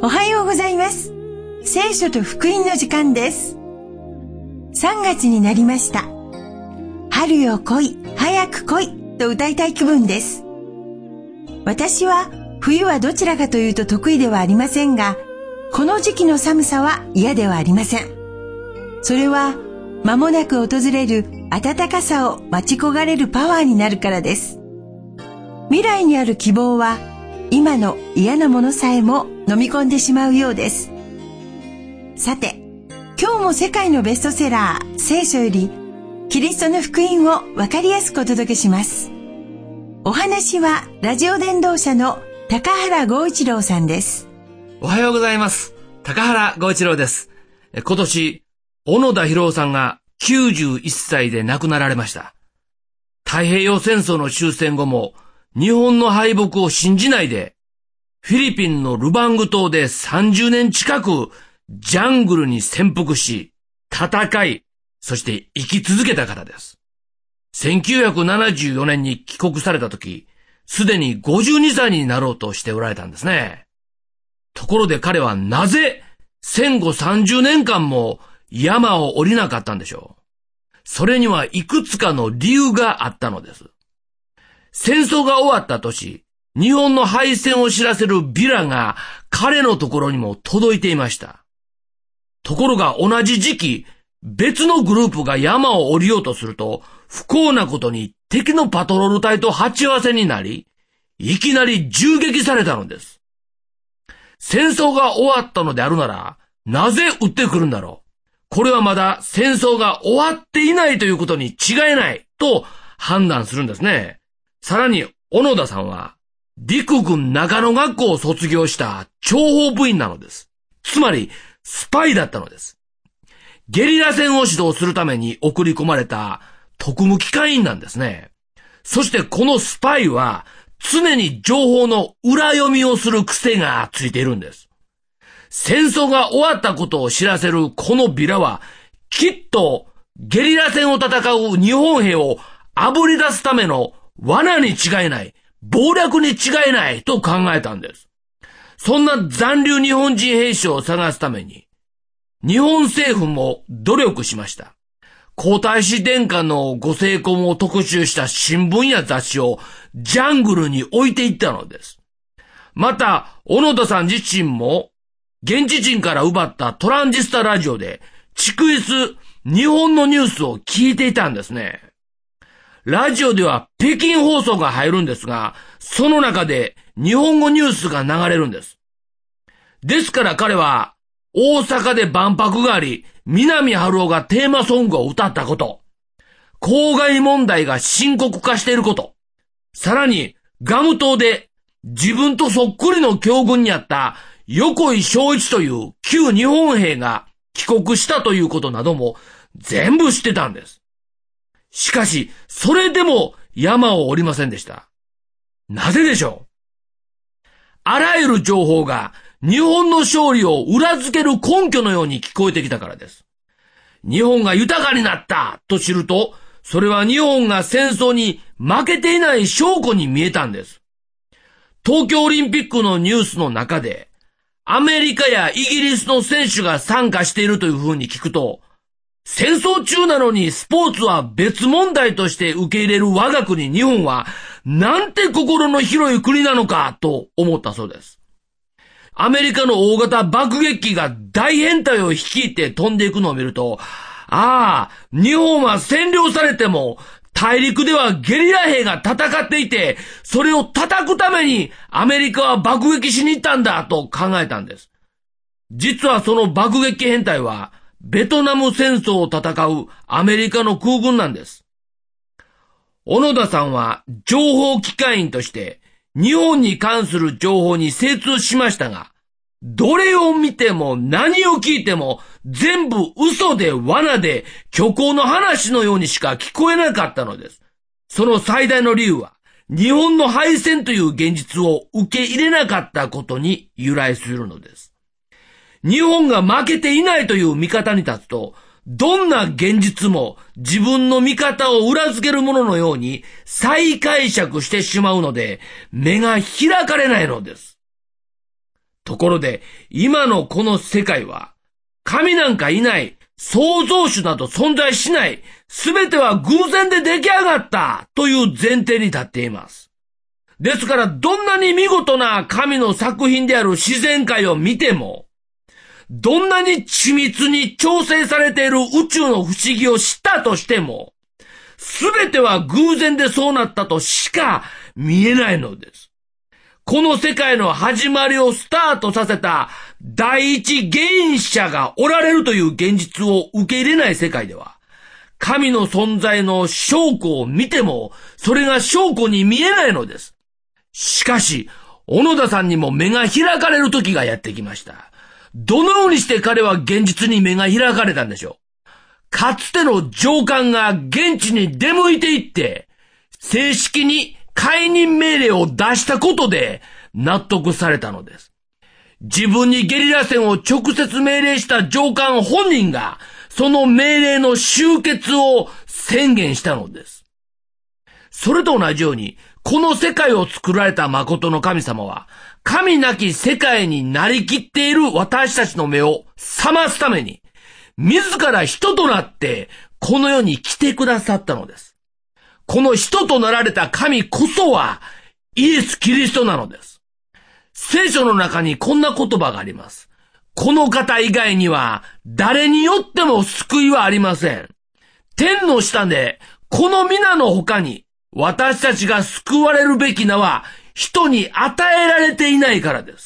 おはようございます。聖書と福音の時間です。3月になりました。春よ来い、早く来いと歌いたい気分です。私は冬はどちらかというと得意ではありませんが、この時期の寒さは嫌ではありません。それは間もなく訪れる暖かさを待ち焦がれるパワーになるからです。未来にある希望は今の嫌なものさえも飲み込んでしまうようです。さて、今日も世界のベストセラー聖書よりキリストの福音をわかりやすくお届けします。お話はラジオ伝道者の高原剛一郎さんです。 おはようございます。高原剛一郎です。今年小野田博夫さんが91歳で亡くなられました。太平洋戦争の終戦後も日本の敗北を信じないで、フィリピンのルバング島で30年近くジャングルに潜伏し、戦い、そして生き続けた方です。1974年に帰国された時、すでに52歳になろうとしておられたんですね。ところで彼はなぜ戦後30年間も山を降りなかったんでしょう。それにはいくつかの理由があったのです。戦争が終わった年、日本の敗戦を知らせるビラが彼のところにも届いていました。ところが同じ時期、別のグループが山を降りようとすると、不幸なことに敵のパトロール隊と鉢合わせになり、いきなり銃撃されたのです。戦争が終わったのであるなら、なぜ撃ってくるんだろう。これはまだ戦争が終わっていないということに違いないと判断するんですね。さらに小野田さんは陸軍中野学校を卒業した諜報部員なのです。つまりスパイだったのです。ゲリラ戦を指導するために送り込まれた特務機関員なんですね。そしてこのスパイは常に情報の裏読みをする癖がついているんです。戦争が終わったことを知らせるこのビラはきっとゲリラ戦を戦う日本兵をあぶり出すための罠に違いない、謀略に違いないと考えたんです。そんな残留日本人兵士を探すために日本政府も努力しました。皇太子殿下のご成婚を特集した新聞や雑誌をジャングルに置いていったのです。また、小野田さん自身も現地人から奪ったトランジスタラジオで逐一日本のニュースを聞いていたんですね。ラジオでは北京放送が入るんですが、その中で日本語ニュースが流れるんです。ですから彼は大阪で万博があり、南春夫がテーマソングを歌ったこと、公害問題が深刻化していること、さらにガム島で自分とそっくりの境遇にあった横井正一という旧日本兵が帰国したということなども全部知ってたんです。しかし、それでも山を降りませんでした。なぜでしょう？あらゆる情報が日本の勝利を裏付ける根拠のように聞こえてきたからです。日本が豊かになったと知ると、それは日本が戦争に負けていない証拠に見えたんです。東京オリンピックのニュースの中で、アメリカやイギリスの選手が参加しているというふうに聞くと、戦争中なのにスポーツは別問題として受け入れる我が国日本は、なんて心の広い国なのかと思ったそうです。アメリカの大型爆撃機が大編隊を率いて飛んでいくのを見ると、ああ、日本は占領されても、大陸ではゲリラ兵が戦っていて、それを叩くためにアメリカは爆撃しに行ったんだと考えたんです。実はその爆撃編隊は、ベトナム戦争を戦うアメリカの空軍なんです。小野田さんは情報機関員として日本に関する情報に精通しましたが、どれを見ても何を聞いても全部嘘で罠で虚構の話のようにしか聞こえなかったのです。その最大の理由は日本の敗戦という現実を受け入れなかったことに由来するのです。日本が負けていないという見方に立つと、どんな現実も自分の見方を裏付けるもののように再解釈してしまうので、目が開かれないのです。 ところで、今のこの世界は、神なんかいない、創造主など存在しない、すべては偶然で出来上がったという前提に立っています。ですから、どんなに見事な神の作品である自然界を見ても、どんなに緻密に調整されている宇宙の不思議を知ったとしても、すべては偶然でそうなったとしか見えないのです。この世界の始まりをスタートさせた第一原因者がおられるという現実を受け入れない世界では、神の存在の証拠を見ても、それが証拠に見えないのです。しかし、小野田さんにも目が開かれる時がやってきました。どのようにして彼は現実に目が開かれたんでしょう。かつての上官が現地に出向いていって、正式に解任命令を出したことで納得されたのです。自分にゲリラ戦を直接命令した上官本人が、その命令の終結を宣言したのです。それと同じように、この世界を作られた誠の神様は、神なき世界になりきっている私たちの目を覚ますために、自ら人となってこの世に来てくださったのです。この人となられた神こそはイエス・キリストなのです。聖書の中にこんな言葉があります。この方以外には誰によっても救いはありません。天の下でこの皆の他に私たちが救われるべき名は人に与えられていないからです。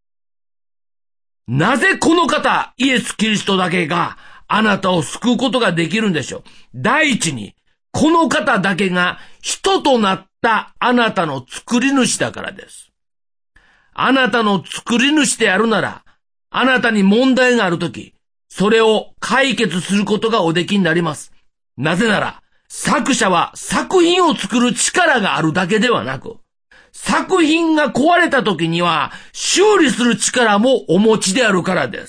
なぜこの方、イエス・キリストだけがあなたを救うことができるんでしょう。第一に、この方だけが人となったあなたの作り主だからです。あなたの作り主であるなら、あなたに問題があるとき、それを解決することがおできになります。なぜなら、作者は作品を作る力があるだけではなく、作品が壊れた時には修理する力もお持ちであるからです。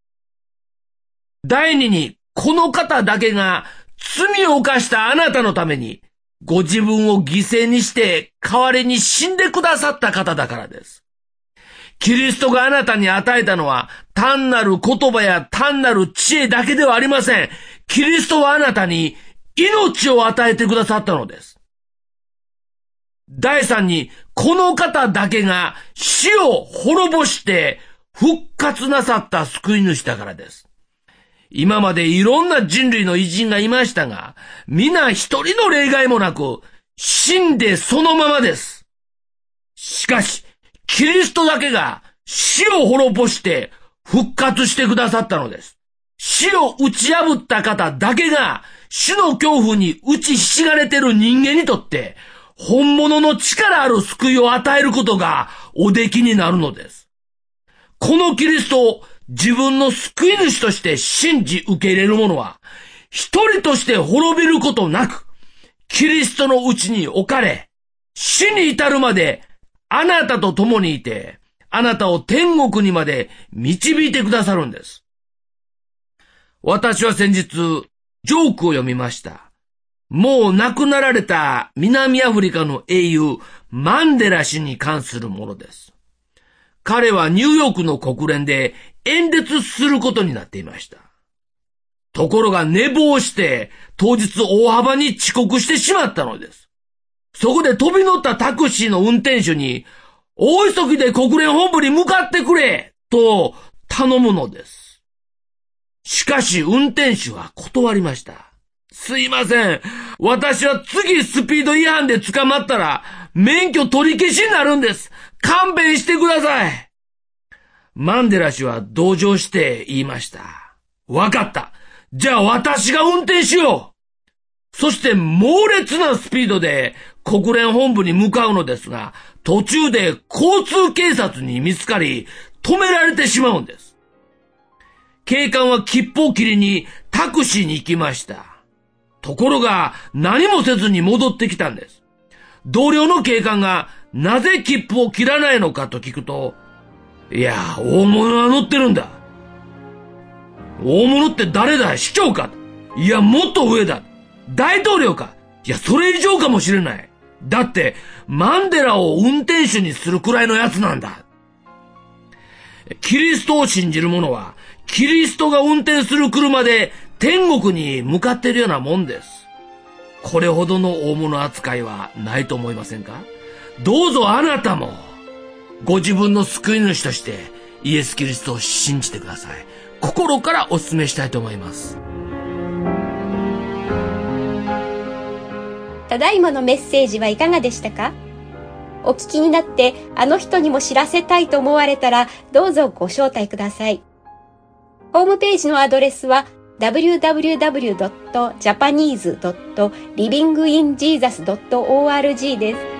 第二に、この方だけが罪を犯したあなたのためにご自分を犠牲にして代わりに死んでくださった方だからです。キリストがあなたに与えたのは単なる言葉や単なる知恵だけではありません。キリストはあなたに命を与えてくださったのです。第三に、この方だけが死を滅ぼして復活なさった救い主だからです。今までいろんな人類の偉人がいましたが、皆一人の例外もなく死んでそのままです。しかし、キリストだけが死を滅ぼして復活してくださったのです。死を打ち破った方だけが死の恐怖に打ちひしがれている人間にとって本物の力ある救いを与えることがおできになるのです。このキリストを自分の救い主として信じ受け入れる者は、一人として滅びることなく、キリストのうちに置かれ、死に至るまであなたと共にいて、あなたを天国にまで導いてくださるんです。私は先日、ジョークを読みました。もう亡くなられた南アフリカの英雄マンデラ氏に関するものです。彼はニューヨークの国連で演説することになっていました。ところが寝坊して当日大幅に遅刻してしまったのです。そこで飛び乗ったタクシーの運転手に大急ぎで国連本部に向かってくれと頼むのです。しかし運転手は断りました。すいません。私は次スピード違反で捕まったら免許取り消しになるんです。勘弁してください。マンデラ氏は同情して言いました。わかった。じゃあ私が運転しよう。そして猛烈なスピードで国連本部に向かうのですが、途中で交通警察に見つかり止められてしまうんです。警官は切符を切りにタクシーに行きました。ところが何もせずに戻ってきたんです。同僚の警官がなぜ切符を切らないのかと聞くと、いや、大物は乗ってるんだ。大物って誰だ？市長か？いや、もっと上だ。大統領か？いや、それ以上かもしれない。だってマンデラを運転手にするくらいのやつなんだ。 キリストを信じる者は、キリストが運転する車で天国に向かっているようなもんです。これほどの大物扱いはないと思いませんか？どうぞあなたも、ご自分の救い主としてイエス・キリストを信じてください。心からお勧めしたいと思います。 ただいまのメッセージはいかがでしたか？お聞きになってあの人にも知らせたいと思われたらどうぞご招待ください。ホームページのアドレスは www.japanese.livinginjesus.org です。